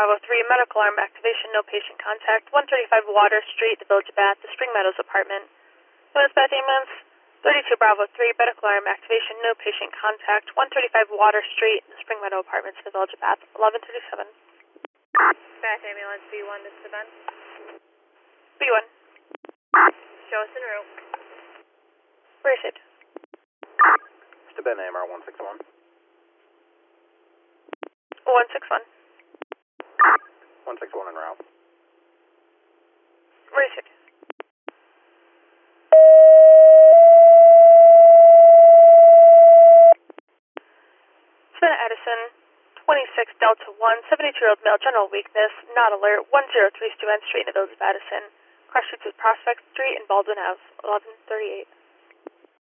Bravo 3, medical arm activation, no patient contact, 135 Water Street, the Village of Bath, the Spring Meadows apartment. U.S. Bath Ambulance, 32 Bravo 3, medical arm activation, no patient contact, 135 Water Street, the Spring Meadow apartments, the Village of Bath, 1137. Bath Ambulance B1, this is the Ben. B1. Show us en route. Where is it? Mr. Ben, AMR 161. 161. 161 en route. Where is it? Savannah Edison, 26 Delta 1, 72-year-old male, general weakness, not alert, 103 Steuben Street in the Village of Edison. Cross streets with Prospect Street and Baldwin Ave, 1138.